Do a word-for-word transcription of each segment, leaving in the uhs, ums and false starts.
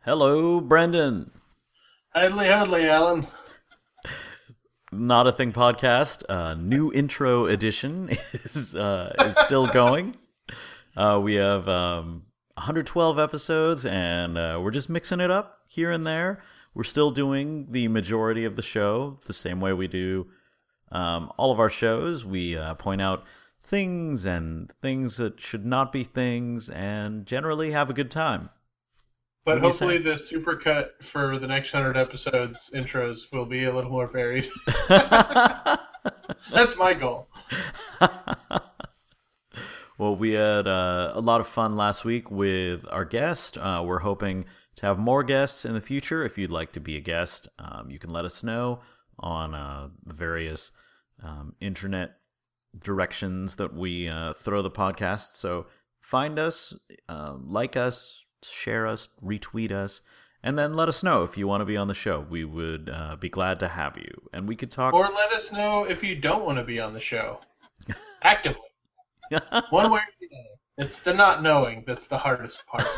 Hello, Brendan. Hadley, Hadley, Alan. Not a Thing podcast. Uh, new intro edition is uh, is still going. Uh, we have um, one hundred twelve episodes, and uh, we're just mixing it up here and there. We're still doing the majority of the show the same way we do um, all of our shows. We uh, point out things and things that should not be things, and generally have a good time. But hopefully the supercut for the next one hundred episodes intros will be a little more varied. That's my goal. Well, we had uh, a lot of fun last week with our guest. Uh, we're hoping to have more guests in the future. If you'd like to be a guest, um, you can let us know on uh, the various um, internet directions that we uh, throw the podcast. So find us, uh, like us, share us, retweet us, and then let us know if you want to be on the show. We would uh, be glad to have you, and we could talk. Or let us know if you don't want to be on the show actively. One way or the other. It's the not knowing that's the hardest part.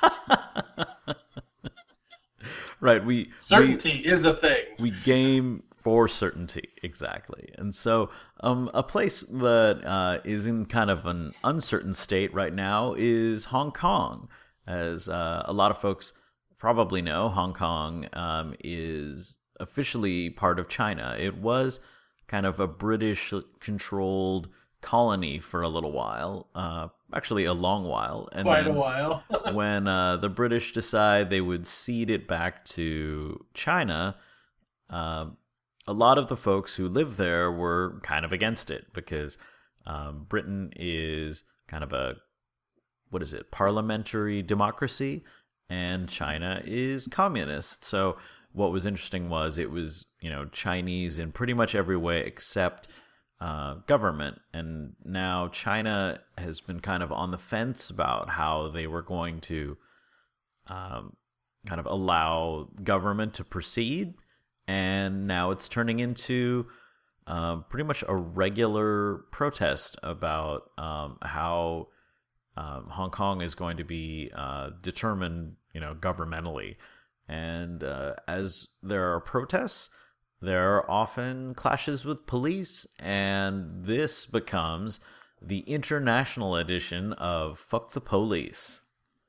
Right, we certainty we, is a thing. We game for certainty, exactly. And so um, a place that uh, is in kind of an uncertain state right now is Hong Kong. As uh, a lot of folks probably know, Hong Kong um, is officially part of China. It was kind of a British-controlled colony for a little while, uh, actually a long while. And Quite then a while. when uh, the British decide they would cede it back to China, uh, a lot of the folks who live there were kind of against it because um, Britain is kind of a what is it, parliamentary democracy, and China is communist. So what was interesting was it was, you know, Chinese in pretty much every way except uh, government. And now China has been kind of on the fence about how they were going to um, kind of allow government to proceed. And now it's turning into uh, pretty much a regular protest about um, how Um, Hong Kong is going to be uh, determined, you know, governmentally. And uh, as there are protests, there are often clashes with police, and this becomes the international edition of Fuck the Police.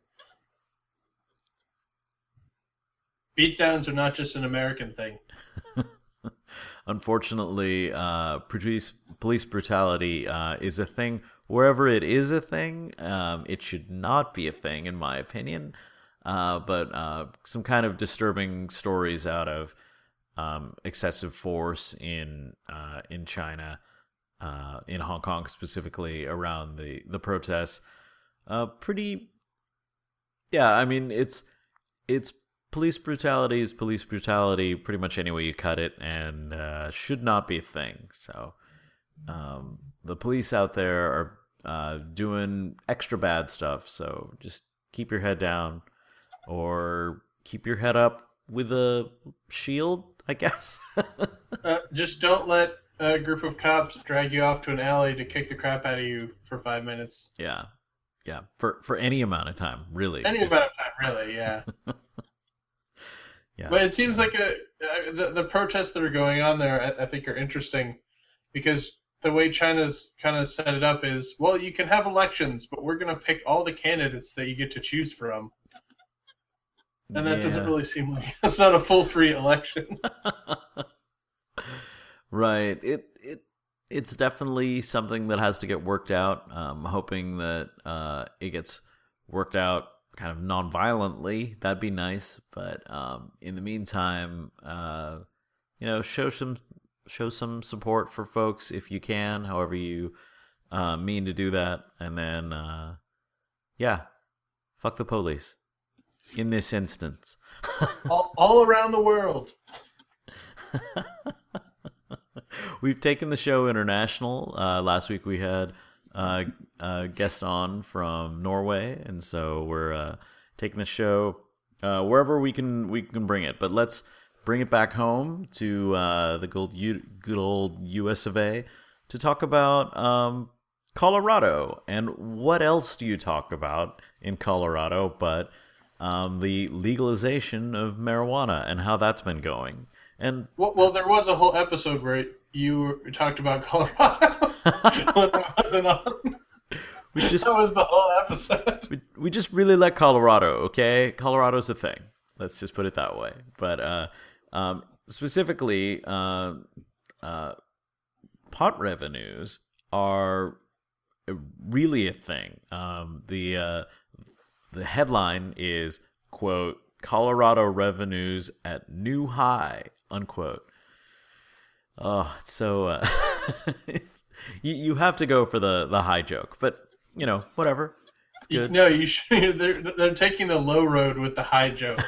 Beatdowns are not just an American thing. Unfortunately, uh, police, police brutality uh, is a thing. Wherever it is a thing, um, it should not be a thing, in my opinion. Uh, but uh, some kind of disturbing stories out of um, excessive force in uh, in China, uh, in Hong Kong specifically, around the the protests. Uh, pretty, yeah. I mean, it's it's police brutality is police brutality, pretty much any way you cut it, and uh, should not be a thing. So. Um, the police out there are uh, doing extra bad stuff, so just keep your head down or keep your head up with a shield, I guess. uh, just don't let a group of cops drag you off to an alley to kick the crap out of you for five minutes. Yeah, yeah, for for any amount of time, really. Any just... amount of time, really, yeah. Yeah. But it seems like a, uh, the, the protests that are going on there, I, I think, are interesting because the way China's kind of set it up is, well, you can have elections, but we're going to pick all the candidates that you get to choose from. And that yeah. doesn't really seem like it's not a full free election. Right. It it it's definitely something that has to get worked out. I'm hoping that uh, it gets worked out kind of non-violently. That'd be nice. But um, in the meantime, uh, you know, show some. Show some support for folks if you can, however you uh, mean to do that. And then, uh, yeah, fuck the police in this instance. all, all around the world. We've taken the show international. Uh, last week we had uh, a guest on from Norway, and so we're uh, taking the show uh, wherever we can we can bring it. But let's bring it back home to uh, the good, U- good old U S of A to talk about um, Colorado. And what else do you talk about in Colorado but um, the legalization of marijuana and how that's been going. And well, well, there was a whole episode where you talked about Colorado when I wasn't on. we just That was the whole episode. we, we just really like Colorado. Okay, Colorado's a thing. Let's just put it that way. But uh, um, specifically, uh, uh, pot revenues are really a thing. Um, the uh, the headline is, quote, Colorado revenues at new high, unquote. Oh, it's so uh, it's, you you have to go for the, the high joke, but you know, whatever. It's good. You, no, you should. They're they're taking the low road with the high joke.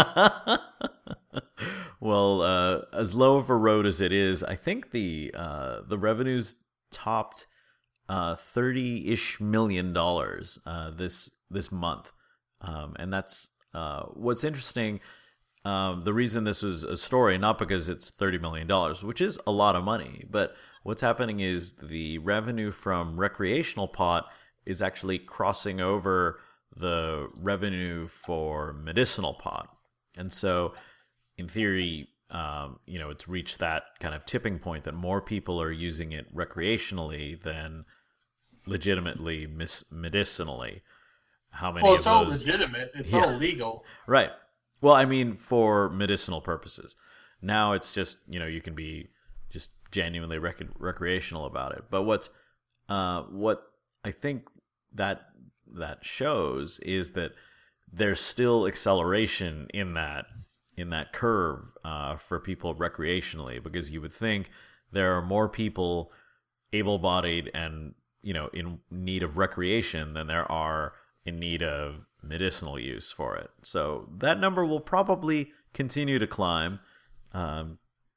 Well, uh, as low of a road as it is, I think the uh, the revenues topped uh, thirty-ish million dollars uh, this this month, um, and that's uh, what's interesting. Um, the reason this was a story, not because it's thirty million dollars, which is a lot of money, but what's happening is the revenue from recreational pot is actually crossing over the revenue for medicinal pot. And so, in theory, um, you know, it's reached that kind of tipping point that more people are using it recreationally than legitimately mis- medicinally. How many Well, it's of all those... legitimate. It's Yeah. all legal. Right. Well, I mean, for medicinal purposes. Now it's just, you know, you can be just genuinely rec- recreational about it. But what's, uh, what I think that that shows is that there's still acceleration in that in that curve uh, for people recreationally, because you would think there are more people able-bodied and, you know, in need of recreation than there are in need of medicinal use for it. So that number will probably continue to climb. Um,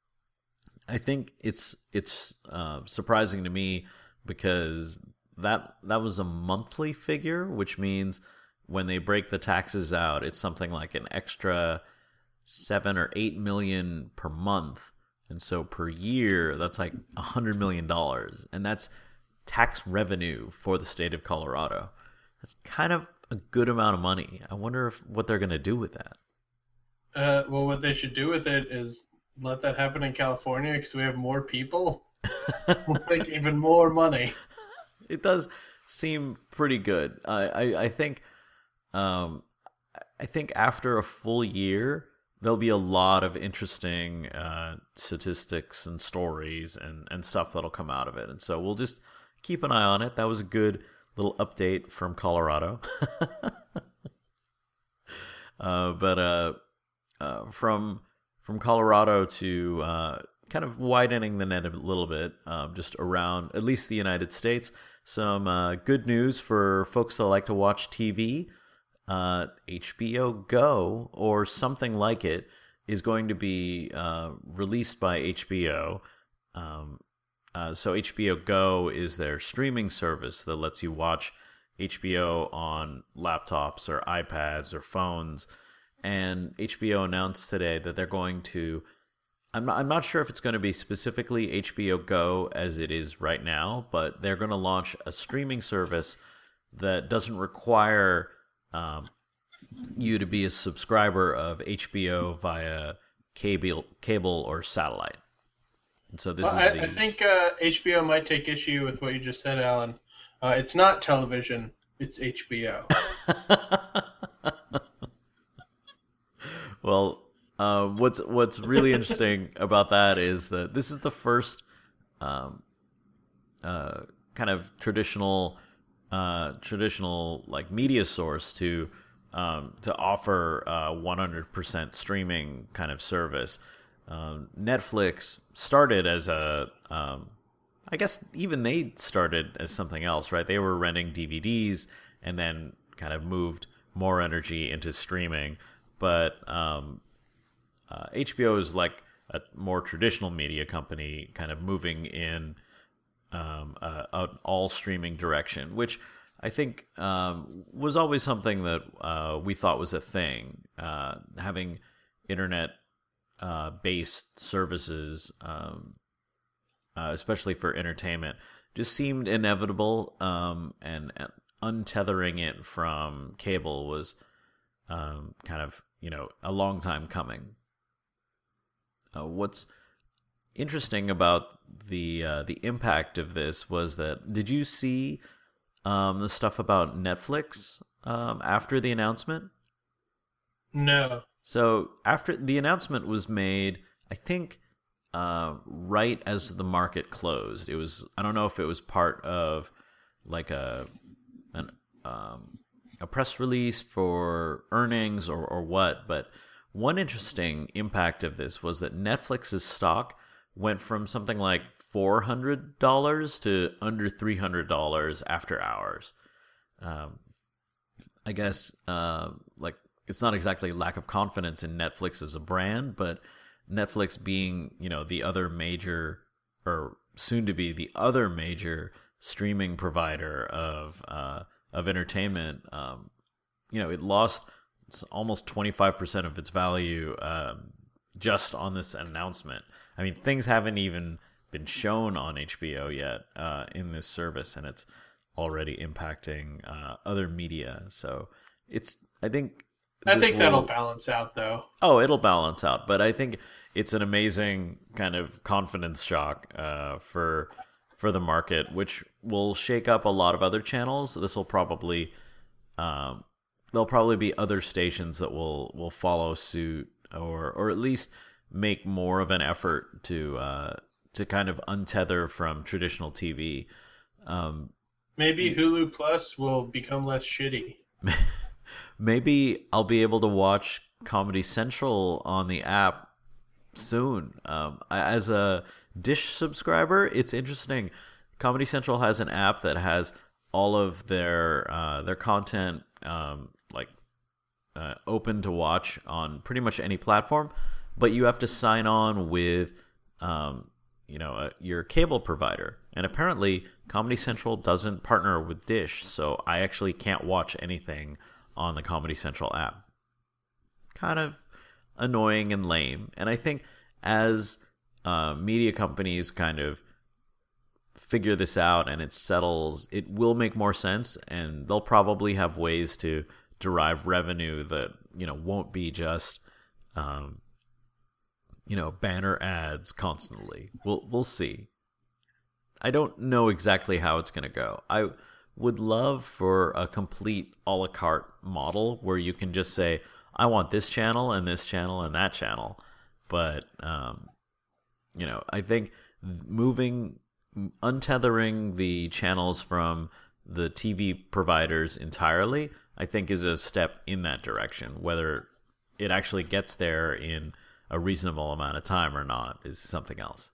I think it's it's uh, surprising to me because that that was a monthly figure, which means when they break the taxes out, it's something like an extra seven or eight million per month, and so per year that's like a hundred million dollars, and that's tax revenue for the state of Colorado. That's kind of a good amount of money. I wonder if what they're going to do with that. Uh, well, what they should do with it is let that happen in California because we have more people. We'll make even more money. It does seem pretty good. I, I, I think, um, I think after a full year, there'll be a lot of interesting uh, statistics and stories and, and stuff that'll come out of it. And so we'll just keep an eye on it. That was a good little update from Colorado. uh, but uh, uh, from from Colorado to uh, kind of widening the net a little bit, um, just around at least the United States. Some uh, good news for folks that like to watch T V. Uh, H B O Go or something like it is going to be uh, released by H B O. Um, uh, so H B O Go is their streaming service that lets you watch H B O on laptops or iPads or phones. And H B O announced today that they're going to, I'm not, I'm not sure if it's going to be specifically H B O Go as it is right now, but they're going to launch a streaming service that doesn't require um, you to be a subscriber of H B O via cable, cable or satellite. And so this Well, is I, the... I think uh, H B O might take issue with what you just said, Alan. Uh, it's not television; it's H B O. Well, uh, what's what's really interesting about that is that this is the first um, uh, kind of traditional uh, traditional like media source to um, to offer uh, one hundred percent streaming kind of service. Um, Netflix started as a um, I guess even they started as something else, right? They were renting D V Ds and then kind of moved more energy into streaming. But um, uh, H B O is like a more traditional media company, kind of moving in um, uh, an all streaming direction, which I think um, was always something that uh, we thought was a thing. Uh, having internet uh, based services, um, uh, especially for entertainment, just seemed inevitable, um, and, and untethering it from cable was um, kind of, you know, a long time coming. Uh, what's interesting about the uh, the impact of this was that, did you see um, the stuff about Netflix um, after the announcement? No. So after the announcement was made, I think uh, right as the market closed. It was, I don't know if it was part of like a an um, a press release for earnings or or what, but one interesting impact of this was that Netflix's stock went from something like four hundred dollars to under three hundred dollars after hours. Um, I guess uh, like it's not exactly lack of confidence in Netflix as a brand, but Netflix being, you know, the other major, or soon to be the other major streaming provider of uh, of entertainment, um, you know, it lost almost twenty-five percent of its value um, just on this announcement. I mean, things haven't even been shown on H B O yet uh, in this service, and it's already impacting uh, other media. So it's, I think... I think will... that'll balance out, though. Oh, it'll balance out, but I think it's an amazing kind of confidence shock uh, for for the market, which will shake up a lot of other channels. This will probably... Um, there'll probably be other stations that will, will follow suit, or or at least make more of an effort to uh, to kind of untether from traditional T V. Um, Maybe Hulu Plus will become less shitty. Maybe I'll be able to watch Comedy Central on the app soon. Um, as a Dish subscriber, it's interesting. Comedy Central has an app that has all of their uh, their content um, like uh, open to watch on pretty much any platform, but you have to sign on with um, you know uh, your cable provider. And apparently, Comedy Central doesn't partner with Dish, so I actually can't watch anything on the Comedy Central app. Kind of annoying and lame. And I think as uh, media companies kind of figure this out and it settles, it will make more sense, and they'll probably have ways to derive revenue that, you know, won't be just um, you know, banner ads constantly. We'll we'll see. I don't know exactly how it's going to go. I would love for a complete a la carte model where you can just say, I want this channel and this channel and that channel. But, um, you know, I think moving, untethering the channels from the T V providers entirely, I think is a step in that direction. Whether it actually gets there in a reasonable amount of time or not is something else.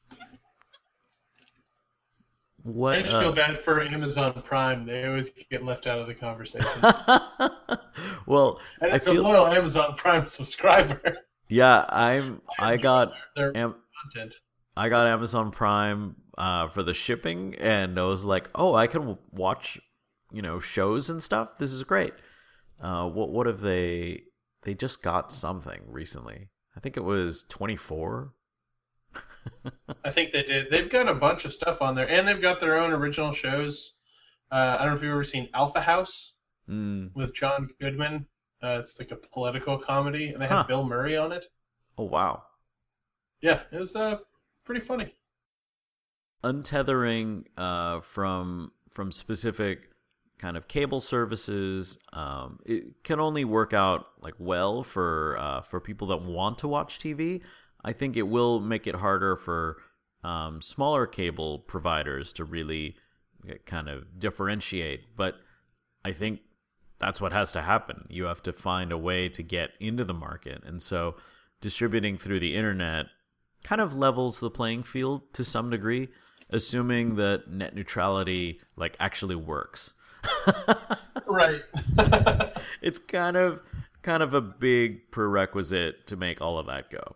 What, I just uh, feel bad for Amazon Prime. They always get left out of the conversation. Well, and it's I feel, a loyal Amazon Prime subscriber. Yeah, I'm. I got their, their am, content. I got Amazon Prime uh, for the shipping, and I was like, oh, I can watch, you know, shows and stuff. This is great. Uh, what what have they? They just got something recently. I think it was twenty-four. I think they did. They've got a bunch of stuff on there, and they've got their own original shows. Uh, I don't know if you've ever seen Alpha House mm. with John Goodman. Uh, it's like a political comedy, and they have Huh. Bill Murray on it. Oh, wow. Yeah, it was uh, pretty funny. Untethering uh, from from specific kind of cable services, um, it can only work out like well for uh, for people that want to watch T V. I think it will make it harder for um, smaller cable providers to really kind of differentiate. But I think that's what has to happen. You have to find a way to get into the market. And so distributing through the internet kind of levels the playing field to some degree, assuming that net neutrality like actually works. Right. It's kind of kind of a big prerequisite to make all of that go.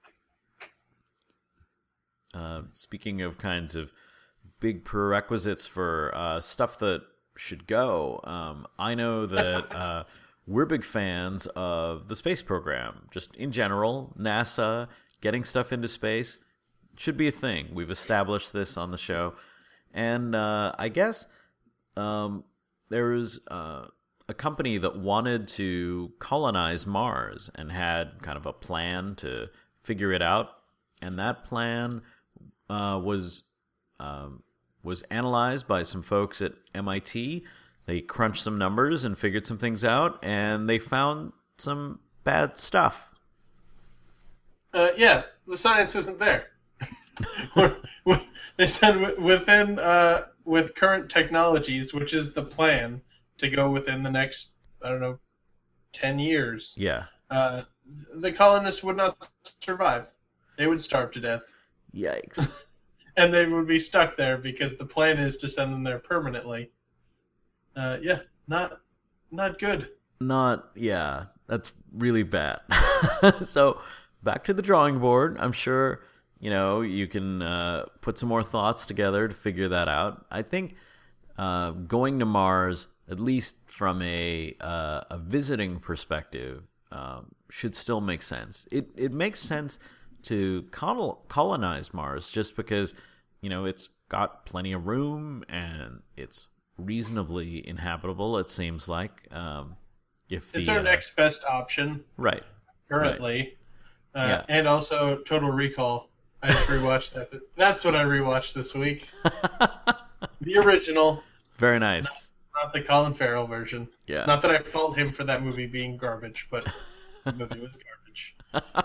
Uh, speaking of kinds of big prerequisites for uh, stuff that should go, um, I know that uh, we're big fans of the space program. Just in general, NASA, getting stuff into space should be a thing. We've established this on the show. And uh, I guess um, there was uh, a company that wanted to colonize Mars and had kind of a plan to figure it out, and that plan uh, was um, was analyzed by some folks at M I T. They crunched some numbers and figured some things out, and they found some bad stuff. Uh, yeah, the science isn't there. They said within uh, with current technologies, which is the plan to go within the next, I don't know, ten years. Yeah. Uh, the colonists would not survive. They would starve to death. Yikes. And they would be stuck there because the plan is to send them there permanently. Uh, yeah, not not good. Not, yeah, that's really bad. So, back to the drawing board. I'm sure, you know, you can uh, put some more thoughts together to figure that out. I think uh, going to Mars, at least from a uh, a visiting perspective, um, should still make sense. It it makes sense to col- colonize Mars just because, you know, it's got plenty of room and it's reasonably inhabitable, it seems like. Um, if the, it's our uh, next best option. Right. Currently. Right. Uh, Yeah. And also Total Recall. I just rewatched that. That's what I rewatched this week. The original. Very nice. Not, not the Colin Farrell version. Yeah. Not that I fault him for that movie being garbage, but the movie was garbage.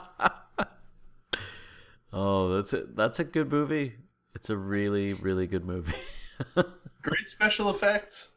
Oh, that's a, that's a good movie. It's a really, really good movie. Great special effects.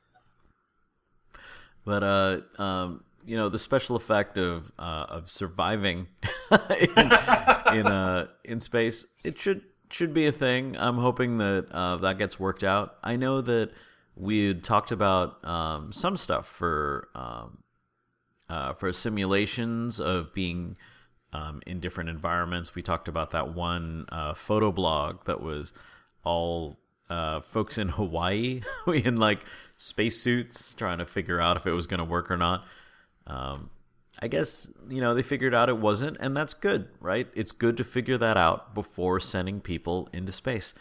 But uh, um, you know, the special effect of uh, of surviving in in, uh, in space, it should should be a thing. I'm hoping that uh, that gets worked out. I know that we had talked about um, some stuff for um, uh, for simulations of being um, in different environments. We talked about that one uh, photo blog that was all uh, folks in Hawaii in like spacesuits trying to figure out if it was going to work or not. Um, I guess, you know, they figured out it wasn't, and that's good, right? It's good to figure that out before sending people into space.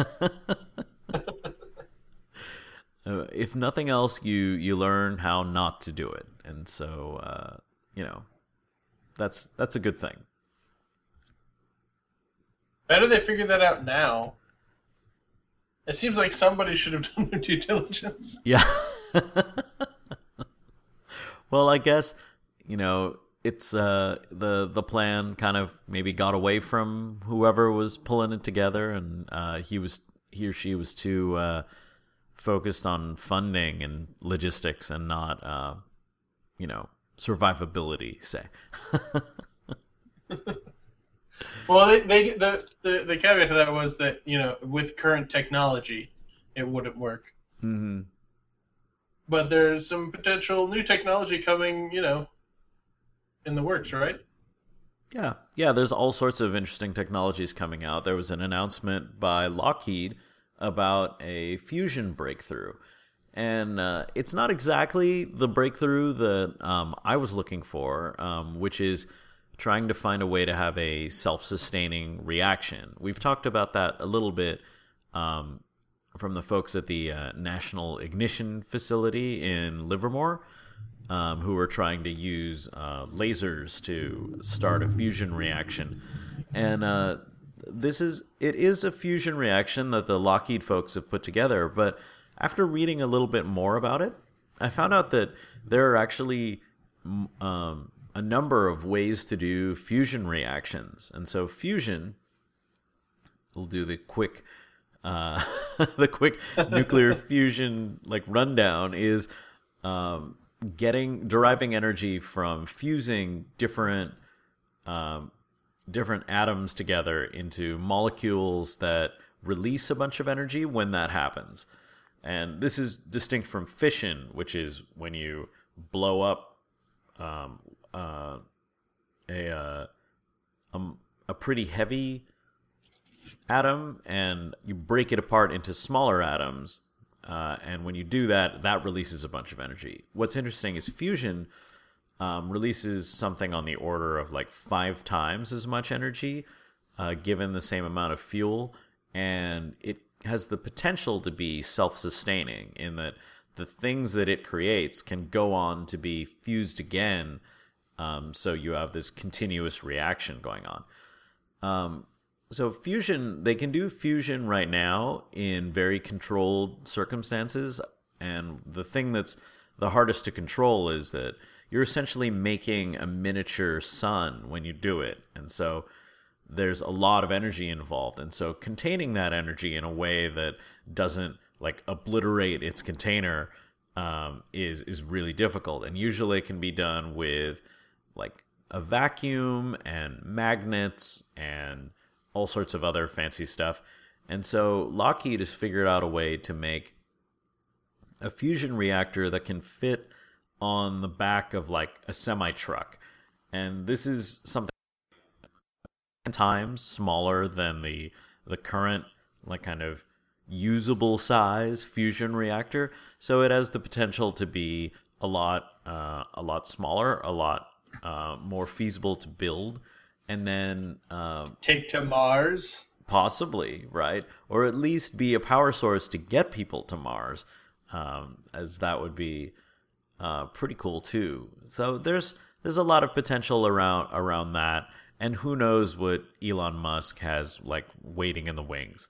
Uh, if nothing else, you you learn how not to do it, and so uh, you know, that's that's a good thing. Better they figure that out now. It seems like somebody should have done their due diligence. Yeah. Well, I guess, you know, it's uh, the the plan kind of maybe got away from whoever was pulling it together, and uh, he was he or she was too uh, focused on funding and logistics and not, uh, you know, survivability, say. Well, they, they the, the the caveat to that was that, you know, with current technology, it wouldn't work. Mm-hmm. But there's some potential new technology coming, you know, in the works, right? Yeah, yeah. There's all sorts of interesting technologies coming out. There was an announcement by Lockheed about a fusion breakthrough, and uh, it's not exactly the breakthrough that um, I was looking for, um, which is trying to find a way to have a self-sustaining reaction. We've talked about that a little bit um, from the folks at the uh, National Ignition Facility in Livermore, um, who are trying to use uh, lasers to start a fusion reaction. And uh, this is it is a fusion reaction that the Lockheed folks have put together, but after reading a little bit more about it, I found out that there are actually um, a number of ways to do fusion reactions. And so fusion, we'll do the quick uh, the quick nuclear fusion like rundown, is um, getting deriving energy from fusing different um, different atoms together into molecules that release a bunch of energy when that happens. And this is distinct from fission, which is when you blow up um, uh, a, uh, a a pretty heavy atom and you break it apart into smaller atoms. Uh, and when you do that, that releases a bunch of energy. What's interesting is fusion um, releases something on the order of like five times as much energy, uh, given the same amount of fuel, and it has the potential to be self-sustaining in that the things that it creates can go on to be fused again. Um, so you have this continuous reaction going on. Um, so fusion, they can do fusion right now in very controlled circumstances. And the thing that's the hardest to control is that you're essentially making a miniature sun when you do it. And so there's a lot of energy involved. And so containing that energy in a way that doesn't like obliterate its container um, is is really difficult. And usually it can be done with like a vacuum and magnets and all sorts of other fancy stuff. And so Lockheed has figured out a way to make a fusion reactor that can fit on the back of like a semi-truck. And this is something ten times smaller than the the current like kind of usable size fusion reactor. So it has the potential to be a lot uh, a lot smaller, a lot uh, more feasible to build, and then uh, take to Mars. Possibly, right? Or at least be a power source to get people to Mars, um, as that would be uh, pretty cool too. So there's there's a lot of potential around around that, and who knows what Elon Musk has like waiting in the wings.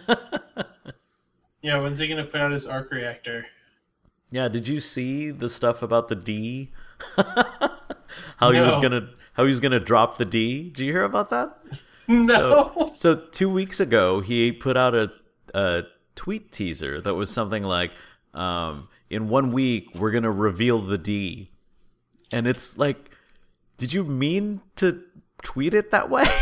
Yeah, when's he gonna put out his arc reactor? Yeah, did you see the stuff about the D? how he No. was gonna how he was gonna drop the D? Did you hear about that? No. So, so two weeks ago, he put out a, a tweet teaser that was something like, um, in one week, we're going to reveal the D. And it's like, did you mean to tweet it that way?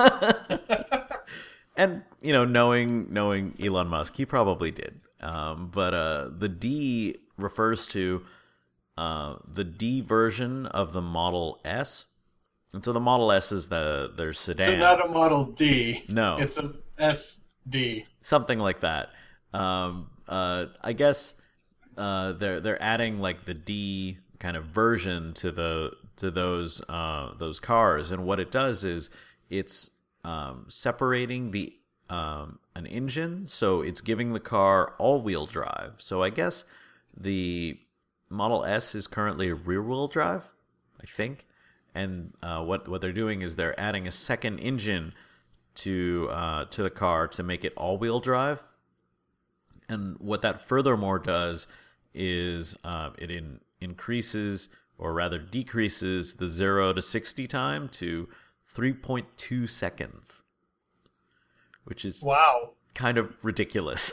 And, you know, knowing knowing Elon Musk, he probably did. Um, but uh, the D refers to uh, the D version of the Model S. And so the Model S is the their sedan. So not a Model D. No. It's a S D. Something like that. Um, uh, I guess uh, they're they're adding like the D kind of version to the to those uh, those cars, and what it does is it's um, separating the um, an engine, so it's giving the car all-wheel drive. So I guess the Model S is currently rear-wheel drive, I think. And uh, what what they're doing is they're adding a second engine to uh, to the car to make it all-wheel drive. And what that furthermore does is uh, it in, increases, or rather decreases, the zero to sixty time to three point two seconds, which is Wow. kind of ridiculous.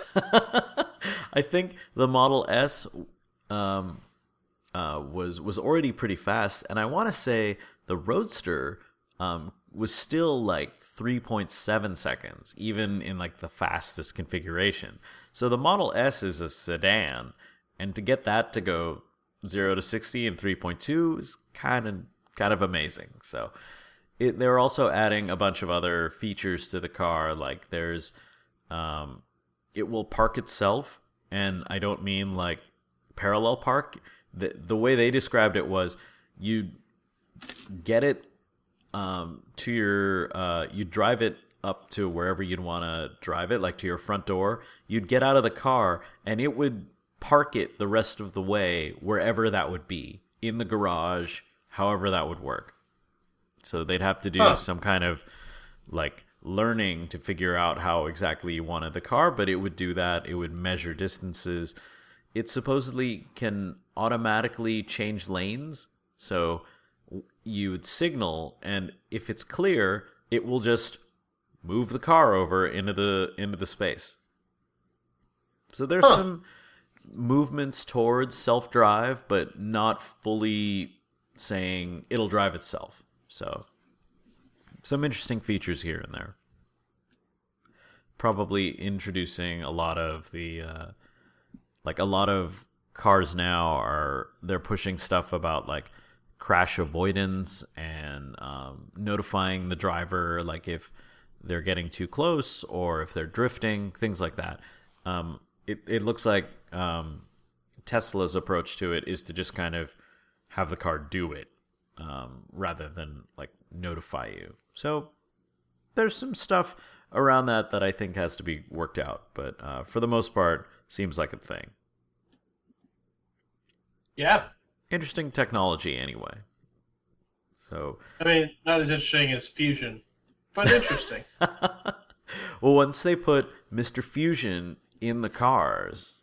I think the Model S um, uh, was was already pretty fast, and I want to say the Roadster um, was still like three point seven seconds, even in like the fastest configuration. So the Model S is a sedan, and to get that to go zero to sixty in three point two is kind of kind of amazing. So it, they're also adding a bunch of other features to the car, like there's um, it will park itself, and I don't mean like parallel park. The the way they described it was you get it um, to your uh, you drive it up to wherever you'd want to drive it, like to your front door. You'd get out of the car, and it would park it the rest of the way wherever that would be, in the garage, however that would work. So they'd have to do Huh. some kind of like learning to figure out how exactly you wanted the car, but it would do that. It would measure distances. It supposedly can automatically change lanes. So you would signal, and if it's clear, it will just move the car over into the into the space. So there's Huh. some movements towards self-drive, but not fully saying it'll drive itself. So some interesting features here and there. Probably introducing a lot of the uh, like a lot of cars now are they're pushing stuff about like crash avoidance and um, notifying the driver like if they're getting too close or if they're drifting, things like that. Um, it it looks like um, Tesla's approach to it is to just kind of have the car do it um, rather than like notify you. So there's some stuff around that that I think has to be worked out, but uh, for the most part, seems like a thing. Yeah. Interesting technology, anyway. So, I mean, not as interesting as fusion, but interesting. well, once they put Mister Fusion in the cars,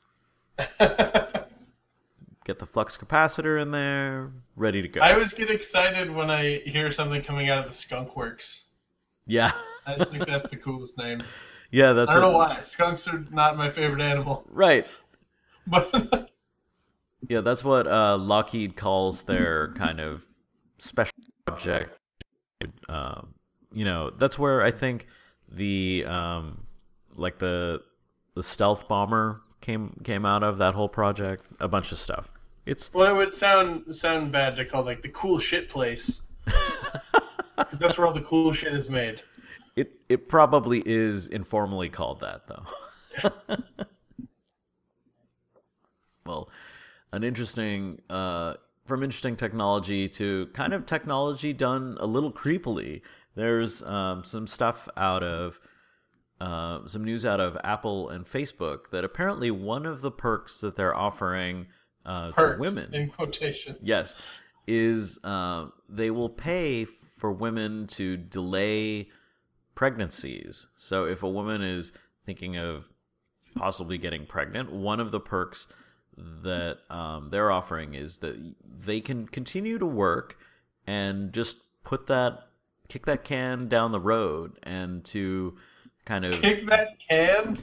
get the flux capacitor in there, ready to go. I always get excited when I hear something coming out of the Skunk Works. Yeah. I just think that's the coolest name. Yeah, that's I don't what, know why. Skunks are not my favorite animal. Right. But yeah, that's what uh, Lockheed calls their kind of special project. Um, you know, that's where I think the um, like the the stealth bomber came came out of that whole project. A bunch of stuff. It's well, it would sound sound bad to call it like the cool shit place, because that's where all the cool shit is made. It it probably is informally called that, though. Well, an interesting uh, from interesting technology to kind of technology done a little creepily. There's um, some stuff out of uh, some news out of Apple and Facebook that apparently one of the perks that they're offering uh, Perks, to women, in quotations, yes, is uh, they will pay for women to delay pregnancies. So if a woman is thinking of possibly getting pregnant, one of the perks that um, they're offering is that they can continue to work and just put that, kick that can down the road, and to kind of kick that can.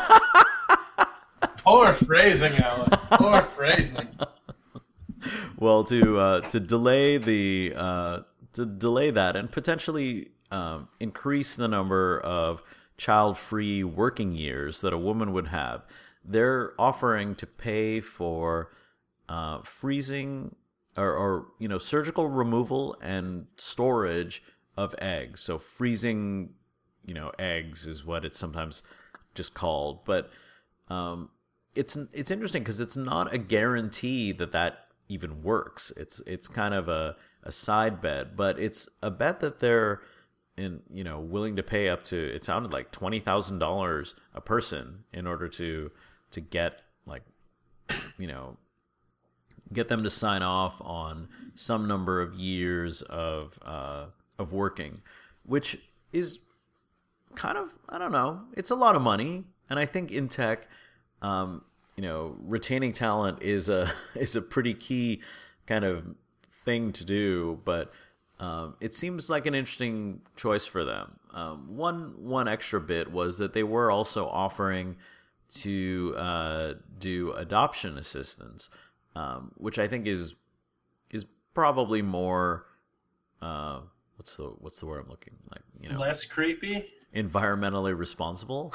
Poor phrasing, Alan. Poor phrasing. Well, to uh, to delay the uh, to delay that and potentially um, increase the number of child-free working years that a woman would have. They're offering to pay for uh, freezing or, or you know surgical removal and storage of eggs. So freezing, you know, eggs is what it's sometimes just called. But um, it's it's interesting because it's not a guarantee that that even works. It's it's kind of a, a side bet, but it's a bet that they're in you know willing to pay up to. It sounded like twenty thousand dollars a person in order to. to get like you know get them to sign off on some number of years of uh, of working, which is kind of, I don't know, it's a lot of money. And I think in tech, um, you know, retaining talent is a is a pretty key kind of thing to do. But um, it seems like an interesting choice for them. Um, one one extra bit was that they were also offering to uh, do adoption assistance, um, which I think is is probably more uh, what's the what's the word I'm looking like you know less creepy, environmentally responsible.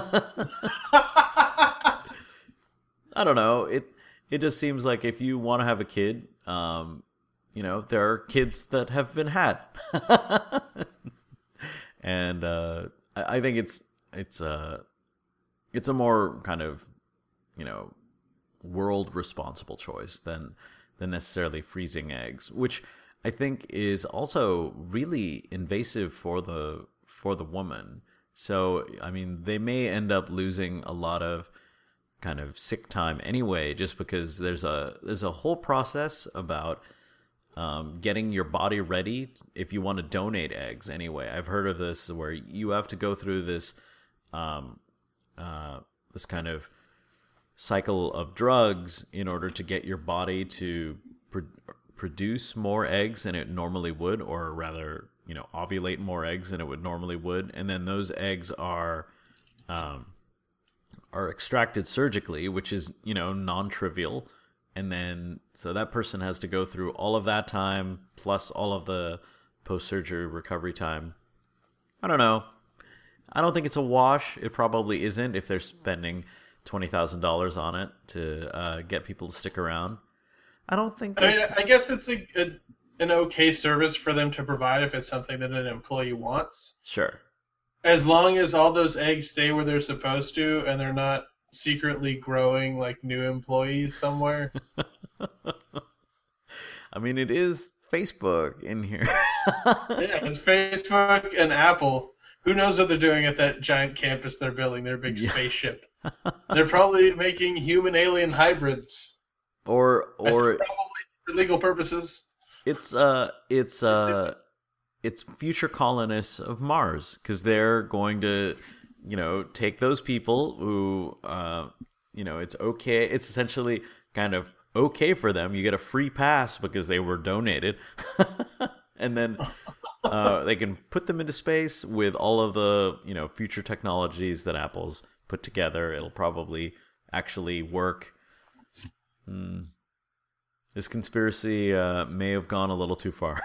I don't know. It it just seems like if you want to have a kid, um, you know, there are kids that have been had, and uh, I, I think it's it's a uh, it's a more kind of you know world responsible choice than than necessarily freezing eggs, which I think is also really invasive for the for the woman. So I mean, they may end up losing a lot of kind of sick time anyway, just because there's a there's a whole process about um, getting your body ready if you want to donate eggs. Anyway, I've heard of this where you have to go through this um, uh, this kind of cycle of drugs in order to get your body to pr- produce more eggs than it normally would, or rather, you know, ovulate more eggs than it would normally would, and then those eggs are um, are extracted surgically, which is, you know, non-trivial. And then, so that person has to go through all of that time, plus all of the post-surgery recovery time. I don't know. I don't think it's a wash. It probably isn't if they're spending twenty thousand dollars on it to uh, get people to stick around. I don't think I mean, it's... I guess it's a, a an okay service for them to provide if it's something that an employee wants. Sure. As long as all those eggs stay where they're supposed to and they're not secretly growing like new employees somewhere. I mean, it is Facebook in here. Yeah, it's Facebook and Apple. Who knows what they're doing at that giant campus they're building, their big Yeah. spaceship. They're probably making human-alien hybrids. or I said or probably for legal purposes. it's uh it's uh it's future colonists of Mars, because they're going to, you know, take those people who, uh, you know, it's okay. It's essentially kind of okay for them. You get a free pass because they were donated, and then uh, they can put them into space with all of the, you know, future technologies that Apple's put together. It'll probably actually work. Hmm. This conspiracy uh, may have gone a little too far.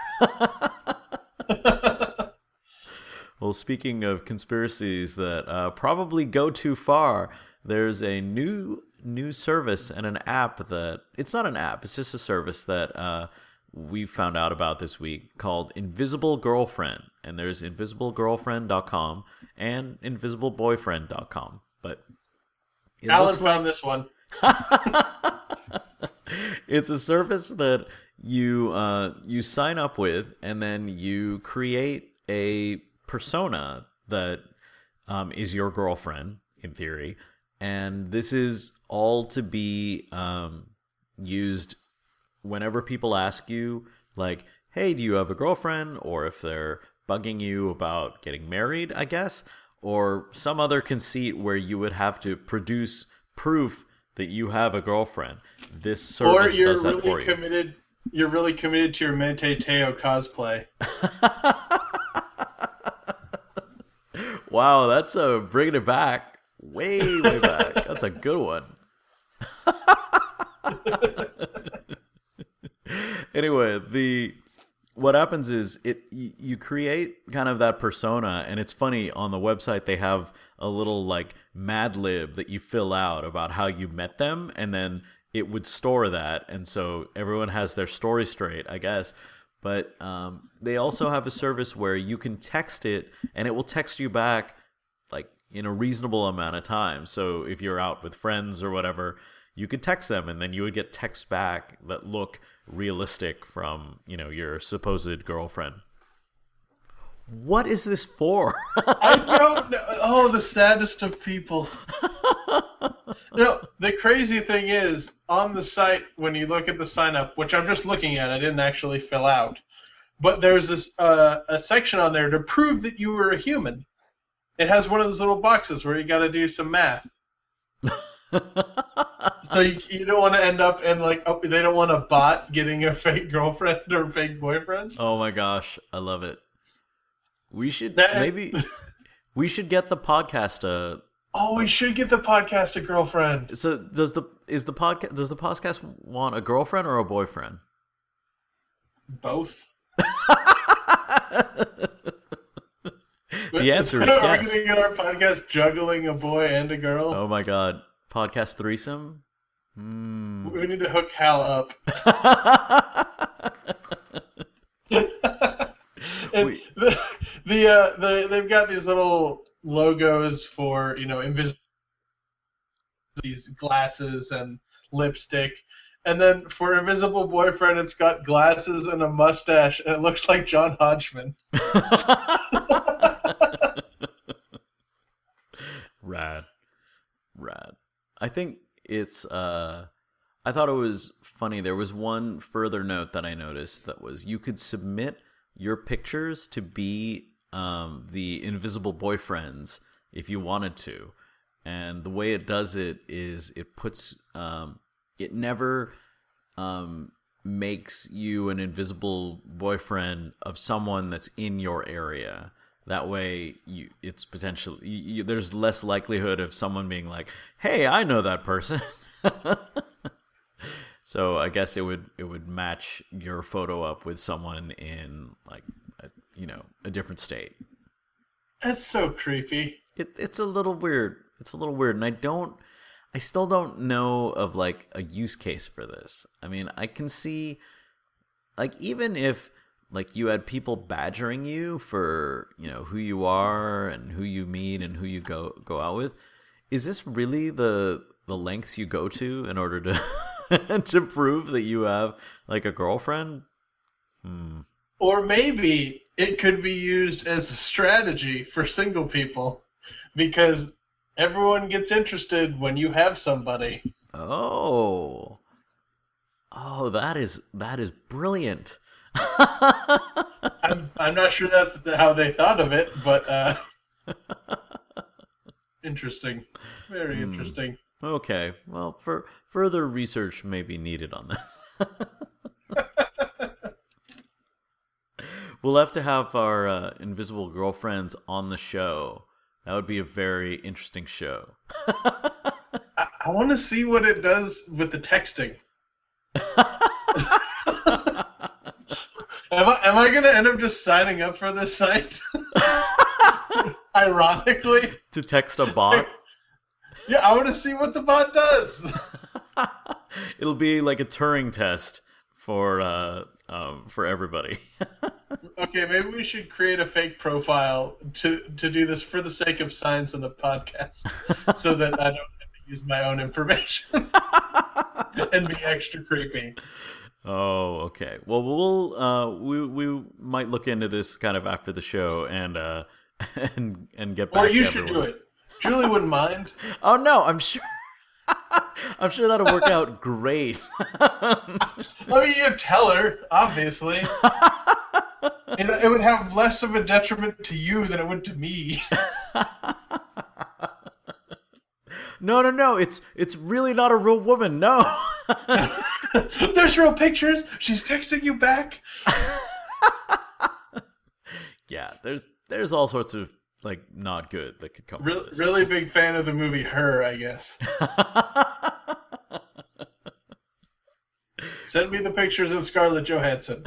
Well, speaking of conspiracies that uh, probably go too far, there's a new new service and an app that, it's not an app, it's just a service that uh, we found out about this week called Invisible Girlfriend. And there's invisible girlfriend dot com and invisible boyfriend dot com. But it Alan looks found like... this one. It's a service that you uh, you sign up with, and then you create a persona that um, is your girlfriend, in theory. And this is all to be um, used whenever people ask you, like, hey, do you have a girlfriend? Or if they're bugging you about getting married, I guess, or some other conceit where you would have to produce proof that you have a girlfriend. This service or you're does that really for you. committed. You're really committed to your Mente Teo cosplay. Wow, that's a bringing it back way, way back. That's a good one. Anyway, the what happens is it you create kind of that persona, and it's funny, on the website they have a little like Mad Lib that you fill out about how you met them, and then it would store that, and so everyone has their story straight, I guess. But um, they also have a service where you can text it, and it will text you back like in a reasonable amount of time. So if you're out with friends or whatever, you could text them, and then you would get texts back that look realistic from, you know, your supposed girlfriend. What is this for? I don't know. Oh, the saddest of people. You know, the crazy thing is, on the site, when you look at the sign up, which I'm just looking at, I didn't actually fill out, but there's this uh, a section on there to prove that you were a human. It has one of those little boxes where you got to do some math. So you, you don't want to end up in like, oh, they don't want a bot getting a fake girlfriend or fake boyfriend. Oh my gosh, I love it. We should That- maybe we should get the podcast. Uh, Oh, we should get the podcast a girlfriend. so does the is the podcast does the podcast want a girlfriend or a boyfriend? Both. The answer is Are yes. we going to get our podcast juggling a boy and a girl? Oh my god, podcast threesome. Hmm. We need to hook Hal up. And We- the the, uh, the they've got these little logos for, you know, invisible, these glasses and lipstick, and then for Invisible Boyfriend, it's got glasses and a mustache, and it looks like John Hodgman. Rad, rad. I think it's. Uh, I thought it was funny. There was one further note that I noticed that was you could submit your pictures to be um, the invisible boyfriends if you wanted to, and the way it does it is it puts um, it never um, makes you an invisible boyfriend of someone that's in your area. That way, you it's potentially you, you, there's less likelihood of someone being like, "Hey, I know that person." So I guess it would it would match your photo up with someone in like a, you know a different state. That's so creepy. It it's a little weird. It's a little weird, and I don't, I still don't know of like a use case for this. I mean, I can see, like, even if like you had people badgering you for, you know, who you are and who you meet and who you go go out with, is this really the the lengths you go to in order to to prove that you have like a girlfriend? Hmm. Or maybe it could be used as a strategy for single people, because everyone gets interested when you have somebody. Oh. Oh, that is that is brilliant. I'm I'm not sure that's how they thought of it, but uh, interesting, very Hmm. interesting. Okay, well, for further research may be needed on this. We'll have to have our uh, invisible girlfriends on the show. That would be a very interesting show. I, I want to see what it does with the texting. Am I, am I going to end up just signing up for this site? Ironically. To text a bot? Yeah, I want to see what the bot does. It'll be like a Turing test for uh, um, for everybody. Okay, maybe we should create a fake profile to, to do this for the sake of science in the podcast, so that I don't have to use my own information and be extra creepy. Oh, okay. Well, we'll uh, we we might look into this kind of after the show and uh, and and get back. Or you to should everyone. do it. Julie wouldn't mind. Oh no, I'm sure. I'm sure that'll work out great. I mean, you tell her, obviously. It, it would have less of a detriment to you than it would to me. No, no, no. It's it's really not a real woman. No. There's real pictures. She's texting you back. Yeah, there's there's all sorts of like not good that could come Re- from this. really big fan of the movie Her, I guess. Send me the pictures of Scarlett Johansson.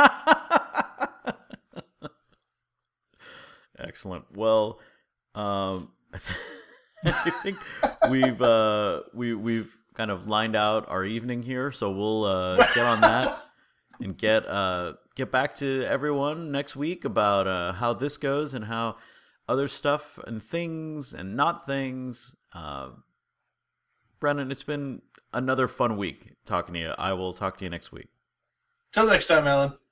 Excellent. Well, um, I think we've uh, we we've kind of lined out our evening here, so we'll uh, get on that and get uh, get back to everyone next week about uh, how this goes and how other stuff and things and not things. Uh, Brennan, it's been another fun week talking to you. I will talk to you next week. Till next time, Alan.